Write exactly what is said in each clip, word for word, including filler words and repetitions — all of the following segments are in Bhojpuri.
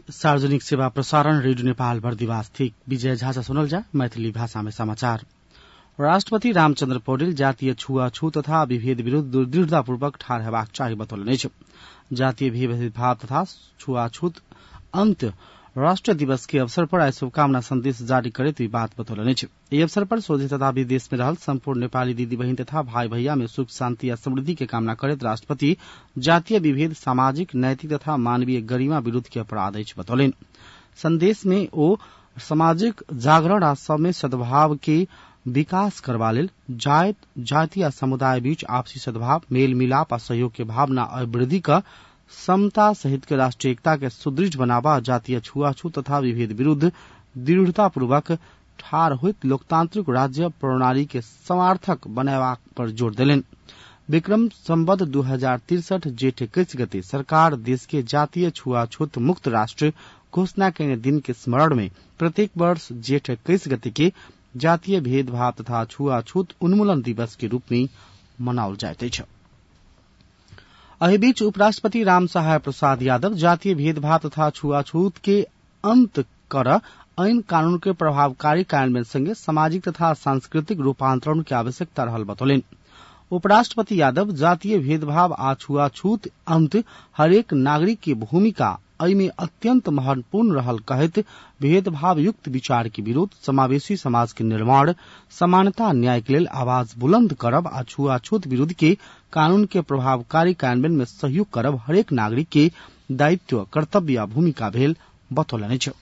सार्वजनिक सेवा प्रसारण रेडियो नेपाल बर्दिवास थिक विजय झासा सुनल जा मैथिली भाषा में समाचार। राष्ट्रपति रामचन्द्र पौडेल जातीय छुवाछूत तथा विभेद विरूद्ध दृढ़तापूर्वक ठाड़ हेबाक चाही बतौलनि छ। जातीय भेदभाव तथा छुवाछूत अंत राष्ट्रीय दिवस के अवसर पर आज शुभकामना संदेश जारी करते हुए बात बतौलनि छ। यह अवसर पर स्वदेश तथा विदेश में रहल संपूर्ण नेपाली दीदी बहिन तथा भाई भैया में सुख शांति या समृद्धि के कामना करत राष्ट्रपति जातीय विभेद सामाजिक नैतिक तथा मानवीय गरिमा विरूद्ध के अपराध अछि बतौलनि। संदेश में ओ सामाजिक जागरण आ सब में सद्भाव के विकास करबा लेल जात जाति आ समुदाय बीच आपसी सद्भाव मेल मिलाप आ सहयोग के भावना और वृद्धि का समता सहित के राष्ट्रीय एकता के सुदृढ़ बनावा जातीय छुआछूत तथा विभेद विरूद्ध दृढ़तापूर्वक ठाड़ होइत लोकतांत्रिक राज्य प्रणाली के समर्थक बनावा पर जोर देलनि। विक्रम संवत दू हजार तिरसठ जेठ इक्कीस गते सरकार देश के जातीय छुआछूत मुक्त राष्ट्र घोषणा के दिन के स्मरण में प्रत्येक वर्ष जेठ इक्कीस गते के जातीय भेदभाव तथा छुआछूत उन्मूलन दिवस के रूप में मनाओल जाइत अछि। एहि बीच उपराष्ट्रपति राम सहाय प्रसाद यादव जातीय भेदभाव तथा छुआछूत के अंत कर ऐन कानून के प्रभावकारी कार्यान्वयन संगे सामाजिक तथा सांस्कृतिक रूपांतरण की आवश्यकता रहल बतौलनि। उपराष्ट्रपति यादव जातीय भेदभाव आ छुआछूत अंत हरेक नागरिक की भूमिका एहिमे अत्यंत महत्वपूर्ण रहल कहत भेदभाव युक्त विचार के विरोध समावेशी समाज के निर्माण समानता न्याय के लेल आवाज बुलंद करब आ छुआछूत विरुद्ध के कानून के प्रभावकारी कार्यान्वयन में सहयोग करब हरेक नागरिक के दायित्व कर्तव्य आ भूमिका भेल बतौलनि छ।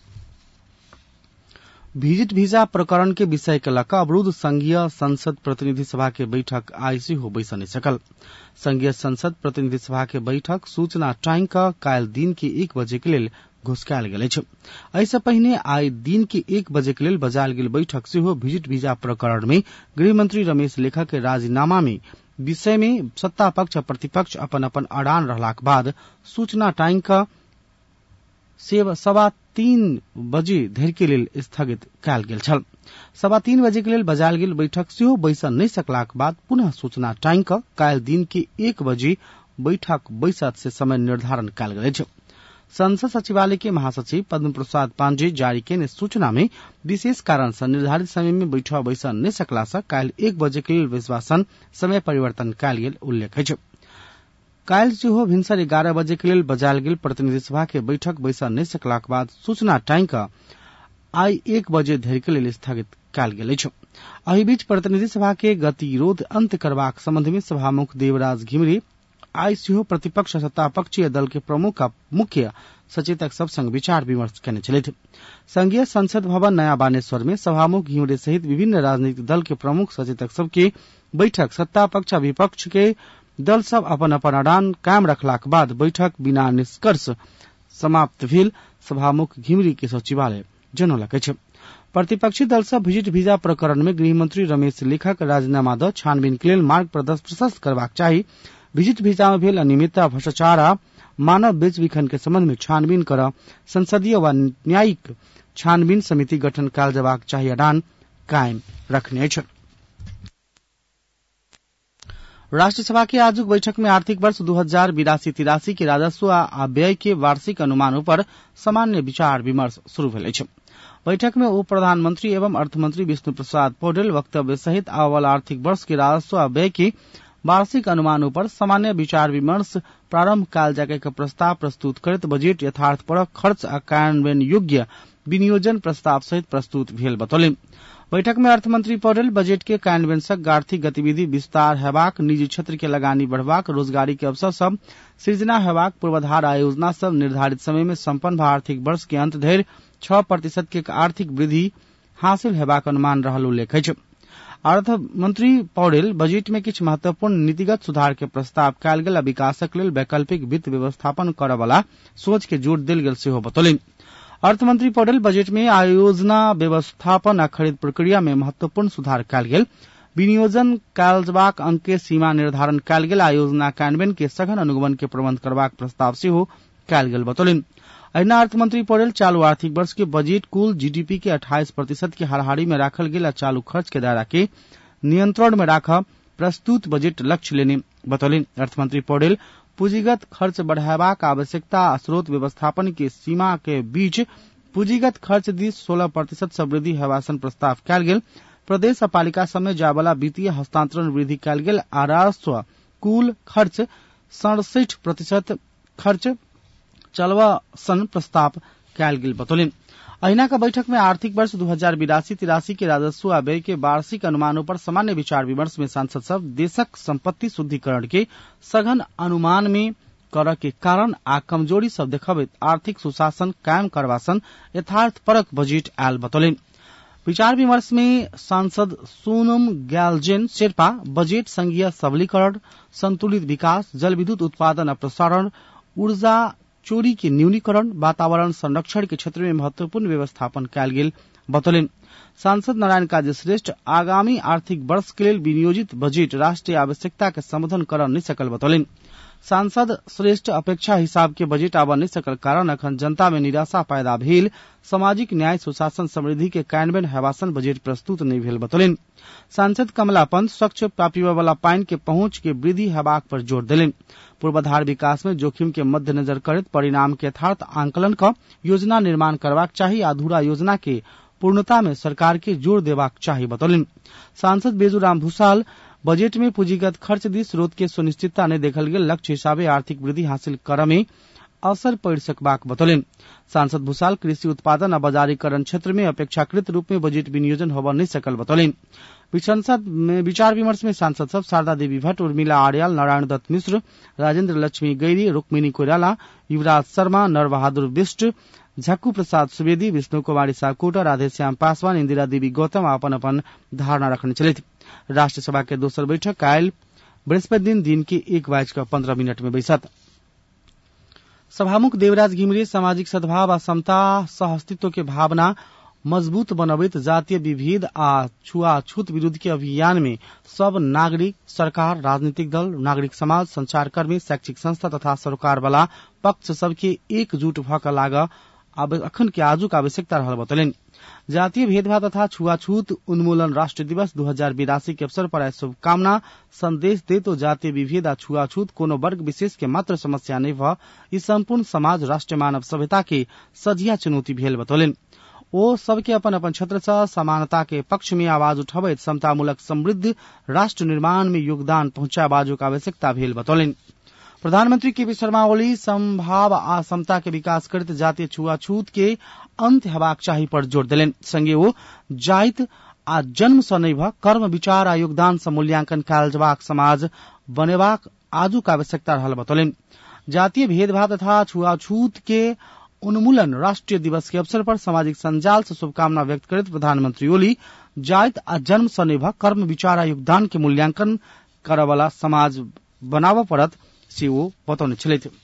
विजिट वीजा प्रकरण के विषय के लक अवरुद्ध संघीय संसद प्रतिनिधि सभा के बैठक आई सेहो बैस नहि सकल। संघीय संसद प्रतिनिधि सभा के बैठक सूचना टाइम का काल्हि दिन के एक बजे के लेल घोषकायल गेल अछि। एहिसँ पहिने आई दिन के एक बजे के लेल बजायल गेल बैठक सेहो विजिट वीजा प्रकरण में गृहमंत्री रमेश लेखक के राजीनामा में विषय में सत्ता पक्ष प्रतिपक्ष अपन अपन अड़ान रहलाक बाद सूचना टाइम का सवा तीन बजे धरि के लेल स्थगित कयल गेल छल। सवा तीन बजे के लेल बजायल गेल बैठक सेहो बैस नहि सकलाक बाद पुनः सूचना टाइम का काल्हि दिन के एक बजे बैठक बैसत से समय निर्धारण कयल गेल अछि। संसद सचिवालय के महासचिव पद्म प्रसाद पांडे जारी केने सूचना में विशेष कारण से निर्धारित समय में बैठक बैस नहि सकला से काल्हि एक बजे के लेल विश्वासन समय परिवर्तन कयल गेल उल्लेख अछि। काल्हि सेहो भिनसर एगारह बजे के लेल बजायल गेल प्रतिनिधि सभा के बैठक बैस नहि सकलाक बाद सूचना टाइम का आई एक बजे धरि के लेल स्थगित कयल गेल अछि। एहि बीच प्रतिनिधि सभा के गतिरोध अंत करबाक संबंध में सभामुख देवराज घिमिरे आई सेहो प्रतिपक्ष सत्ता पक्षीय दल के प्रमुख आ मुख्य सचेतक सब संग विचार विमर्श केने छलथि। संघीय संसद भवन नया बानेश्वर में सभामुख घिमिरे सहित विभिन्न राजनीतिक दल के प्रमुख सचेतक सब के बैठक सत्ता पक्ष विपक्ष के दल सब अपन अपन अड़ान कायम रखलाक बाद बैठक बिना निष्कर्ष समाप्त भेल सभामुख घिमिरे के सचिवालय जनौलक अछि। प्रतिपक्षी दल सब विजिट वीजा प्रकरण में गृहमंत्री रमेश लेखक राजीनामा द छानबीन के लेल मार्ग प्रशस्त करबाक चाही। विजिट वीजा में भेल अनियमितता भ्रष्टाचार आ मानव बेचबिखन के संबंध में छानबीन कर संसदीय व न्यायिक छानबीन समिति गठन कयल जयबाक चाही अड़ान कायम रखने अछि। राष्ट्रसभा के आजुक बैठक में आर्थिक वर्ष दू हजार बिरासी तिरासी के राजस्व आ व्यय के वार्षिक अनुमान पर सामान्य विचार विमर्श शुरू भेल अछि। बैठक में उप प्रधानमंत्री एवं अर्थमंत्री विष्णु प्रसाद पौडेल वक्तव्य सहित आने वाला आर्थिक वर्ष के राजस्व आ व्यय के वार्षिक अनुमान पर सामान्य विचार विमर्श प्रारंभ कयल जाय के प्रस्ताव प्रस्तुत करत बजट यथार्थपरक खर्च आ कार्यान्वयन योग्य विनियोजन प्रस्ताव सहित प्रस्तुत भेल बतौलनि। बैठक में अर्थमंत्री पौडेल बजट के कार्यान्वयन संग आर्थिक गतिविधि विस्तार हेबाक निजी क्षेत्र के लगानी बढ़बाक रोजगारी के अवसर सब सृजना हेबाक पूर्वाधार आ योजना सब निर्धारित समय में संपन्न आर्थिक वर्ष के अंत धरि छह प्रतिशत के आर्थिक वृद्धि हासिल हेबाक अनुमान रहल उल्लेख अछि। अर्थमंत्री पौडेल बजट में किछु महत्वपूर्ण नीतिगत सुधार के प्रस्ताव कयल गेल आ विकासक लेल वैकल्पिक वित्त व्यवस्थापन करय वाला सोच के जोर देल गेल सेहो बतौलनि। अर्थमंत्री पौडेल बजट में आयोजना व्यवस्थापन आ खरीद प्रक्रिया में महत्वपूर्ण सुधार कयल गेल, विनियोजन कयल जयबाक अंक के सीमा निर्धारण कयल गेल आ योजना कार्यान्वयन के सघन अनुगमन के प्रबंध करबाक प्रस्ताव सेहो कयल गेल बतौलनि। अहिना अर्थमंत्री पौडेल चालू आर्थिक वर्ष के बजट कुल जीडीपी के अट्ठाईस प्रतिशत के हाराहारी में राखल गेल आ चालू खर्च के दायरा के नियंत्रण में राखब प्रस्तुत बजट लक्ष्य लेने बतौलनि। अर्थमंत्री पौडेल पूंजीगत खर्च बढ़ाबाक आवश्यकता आ स्रोत व्यवस्थापन के सीमा के बीच पूंजीगत खर्च दिस सोलह प्रतिशत सँ वृद्धि हेबासन प्रस्ताव कयल गेल। प्रदेश आ पालिका सबमे जायवाला वित्तीय हस्तांतरण वृद्धि कयल गेल आ राजस्व कुल खर्च सड़सठ प्रतिशत खर्च चलवा सन प्रस्ताव कयल गेल बतौलिन। अहिना का बैठक में आर्थिक वर्ष दू हजार बिरासी तिरासी के राजस्व आ व्यय के वार्षिक अनुमानों पर सामान्य विचार विमर्श में सांसद सब देशक संपत्ति शुद्धिकरण के सघन अनुमान में कर के कारण आ कमजोरी सब देखबैत आर्थिक सुशासन कायम करवासन यथार्थपरक बजट आयल बतौलिन। विचार विमर्श में सांसद सोनम ग्यालजेन शेर्पा बजट संघीय सबलीकरण, संतुलित विकास, जल विद्युत उत्पादन और प्रसारण, ऊर्जा चोरी के न्यूनीकरण, वातावरण संरक्षण के क्षेत्र में महत्वपूर्ण व्यवस्थापन कयल गेल बतौलिन। सांसद नारायण काजी श्रेष्ठ आगामी आर्थिक वर्ष के लिए विनियोजित बजट राष्ट्रीय आवश्यकता के संबोधन कर नहीं सकल बतौलिन। सांसद श्रेष्ठ अपेक्षा हिसाब के बजट आब नहीं सकल कारण अखन जनता में निराशा पैदा भेल, सामाजिक न्याय सुशासन समृद्धि के कार्यान्वयन हेबासन बजट प्रस्तुत नहीं भेल बतौलिन। सांसद कमला पंत स्वच्छ पीबय वाला पानी के पहुंच के वृद्धि हेबाक पर जोर देलिन। पूर्वाधार विकास में जोखिम के मद्देनजर करत परिणाम के यथार्थ आंकलन क योजना निर्माण करबाक चाही, अधूरा योजना के पूर्णता में सरकार के जोर देबाक चाही बतौलिन। सांसद बेजूराम भूसाल बजट में पूंजीगत खर्च दी स्रोत के सुनिश्चितता नहीं देखल गेल लक्ष्य हिसाबे आर्थिक वृद्धि हासिल कर में असर पड़ सकबाक बतौलिन। सांसद भूसाल कृषि उत्पादन आ बाजारीकरण क्षेत्र में अपेक्षाकृत रूप में बजट विनियोजन होब नहीं सकल बतौलिन। संसद में विचार विमर्श में सांसद सब शारदा देवी भट्ट, उर्मिला आर्याल, नारायण दत्त मिश्र, राजेंद्र लक्ष्मी गैरी, रुक्मिणी कोइराला, युवराज शर्मा, नरबहादुर बिष्ट, झक्कू प्रसाद सुवेदी, विष्णु कुमारी साकुटा, राधेश्याम पासवान, इंदिरा देवी गौतम अपन अपन धारणा रखने चले। राष्ट्र सभा के दोसर बैठक कायल बृहस्पति दिन दिन के एक बाइज का पंद्रह मिनट में बैसत। सभामुख देवराज घिमिरे सामाजिक सद्भाव आ समता सह अस्तित्व के भावना मजबूत बनबैत जातीय विभेद आ छुआछूत विरुद्ध के अभियान में सब नागरिक, सरकार, राजनीतिक दल, नागरिक समाज, संचारकर्मी, शैक्षिक संस्था तथा सरकार वाला पक्ष सबके एकजुट भक लाग अखन के आजुक आवश्यकता रहल बतौलिन। जातीय भेदभाव तथा छुआछूत उन्मूलन राष्ट्रीय दिवस दू हजार बिरासी के अवसर पर शुभकामना संदेश दे तो जातीय विभेद आ छुआछूत कोनो वर्ग विशेष के मात्र समस्या नहीं भ ई संपूर्ण समाज राष्ट्रीय मानव सभ्यता के सजिया चुनौती भेल बतौलिन। ओ सबके अपन अपन क्षेत्र से समानता के पक्ष में आवाज उठबैत समतामूलक समृद्ध राष्ट्र निर्माण में योगदान पहुंचा बाजुक आवश्यकता भेल बतौलिन। प्रधानमंत्री के पी शर्मा ओली समभाव आ समता के विकास करते जातीय छुआछूत के अंत हेबाक चाही पर जोर देलेन। संगे ओ जाइत आ जन्म सँ नहीं भ कर्म विचार आ योगदान सँ मूल्यांकन कयल जबाक समाज बनेबाक आजुक आवश्यकता रहल बतौलिन। जातीय भेदभाव तथा छुआछूत के उन्मूलन राष्ट्रीय दिवस के अवसर पर सामाजिक संजाल से शुभकामना व्यक्त करते प्रधानमंत्री ओली जाइत आ जन्म सँ नहीं भ कर्म विचार आ योगदान के मूल्यांकन करवाला समाज बनाव पड़त से वो बतौने चले थे।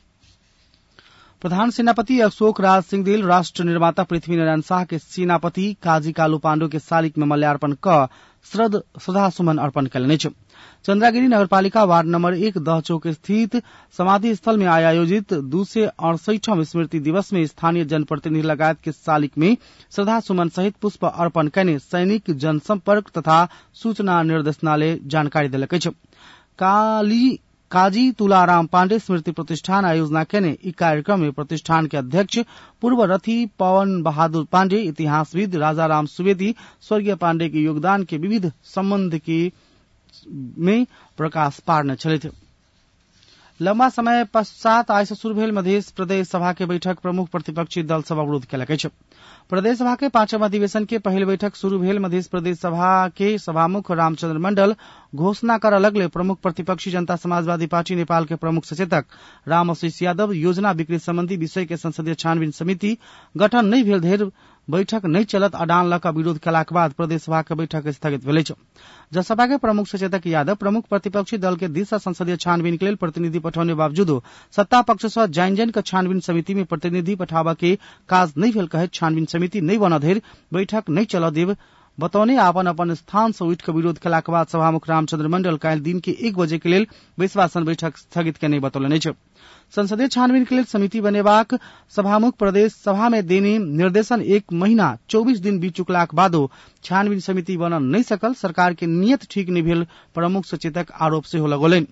प्रधान सेनापति अशोक राज सिंहदेल राष्ट्र निर्माता पृथ्वी नारायण शाह के सेनापति काजी कालू पांडु के शालिक में मल्यार्पण क श्रद्ध श्रद्धासुमन अर्पण कयलनि। चंद्रागिरी नगरपालिका वार्ड नंबर एक दह चौक स्थित समाधि स्थल में आयोजित दू सौ अड़सठम स्मृति दिवस में स्थानीय जनप्रतिनिधि लगायत के शालिक में श्रद्धासुमन सहित पुष्प अर्पण कयने सैनिक जनसंपर्क तथा सूचना निर्देशनालय जानकारी देलक अछि। काली काजी तुलाराम पांडे स्मृति प्रतिष्ठान आयोजना केने ई कार्यक्रम में प्रतिष्ठान के अध्यक्ष पूर्व रथी पवन बहादुर पांडे, इतिहासविद राजाराम सुवेदी स्वर्गीय पांडे के योगदान के विविध संबंध के में प्रकाश पारने चले थे। लंबा समय पश्चात आज से शुरू भेल मध्य प्रदेश सभा के बैठक प्रमुख प्रतिपक्षी दल सब अवरोध कयलक अछि। प्रदेश सभा के पांचम अधिवेशन के पहिल बैठक शुरू भेल मध्य प्रदेश सभा के सभामुख रामचंद्र मंडल घोषणा कर लगले प्रमुख प्रतिपक्षी जनता समाजवादी पार्टी नेपाल के प्रमुख सचेतक राम आशीष यादव योजना बिक्री संबंधी विषय के संसदीय छानबीन समिति गठन नहीं भेल धरि बैठक नहीं चलत अडान लक विरोध कयलाक बाद प्रदेश सभा के बैठक स्थगित भेल अछि। जसपा के प्रमुख सचेतक यादव प्रमुख प्रतिपक्षी दल के दिशा संसदीय छानबीन के लेल प्रतिनिधि पठाउने बावजूदो सत्ता पक्ष सँ जैन जैन के छानबीन समिति में प्रतिनिधि पठाबा के काज नहीं भेल कहैत छानबीन समिति नहीं बन धरि बैठक नहीं चल देव बतौने अपन अपन स्थान से उठ के विरोध कयलाक बाद सभामुख रामचंद्र मंडल काल्हि दिन के एक बजे के लेल विश्वासन बैठक स्थगित केने बतौलनि अछि। संसदीय छानबीन के लेल समिति बनेबाक सभामुख प्रदेश सभा में देने निर्देशन एक महीना चौबीस दिन बीत चुकलाक बादो छानबीन समिति बन नहीं सकल सरकार के नियत ठीक नहीं भेल प्रमुख सचेतक आरोप सेहो लगौलनि।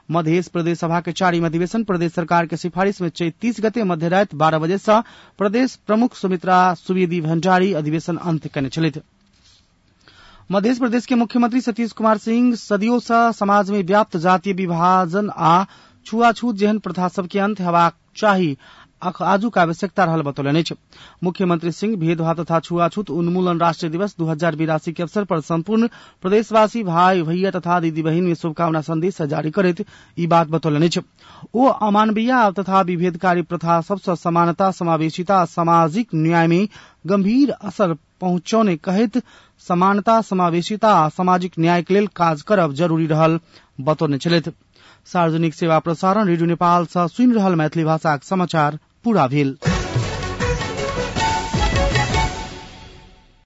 मध्य प्रदेश सभा के चारिम अधिवेशन प्रदेश सरकार के सिफारिश में चैत तीस गते मध्य रात बारह बजे से प्रदेश प्रमुख सुमित्रा सुवेदी भण्डारी अधिवेशन अंत करने छलित। मध्य प्रदेश के मुख्यमंत्री सतीश कुमार सिंह सदियों से समाज में व्याप्त जातीय विभाजन आ छुआछूत जेहन प्रथा सबके अंत हेबाक चाही आजुक आवश्यकता रहल बतौलनि। मुख्यमंत्री सिंह भेदभाव तथा छुआछूत उन्मूलन राष्ट्रीय दिवस दू हजार बिरासी के अवसर पर संपूर्ण प्रदेशवासी भाई भैया तथा दीदी बहिन में शुभकामना संदेश जारी करैत ई बात बतौलनि। ओ अमानवीय तथा विभेदकारी प्रथा सबसे समानता समावेशिता सामाजिक न्याय में गंभीर असर पहुंचौने कहैत समानता समावेशिता सामाजिक न्याय के लेल काज करब जरूरी रहल बतौने छलैथ। सार्वजनिक सेवा प्रसारण रेडियो नेपाल से सुनि रहल मैथिली भाषाक समाचार पूरा भेल।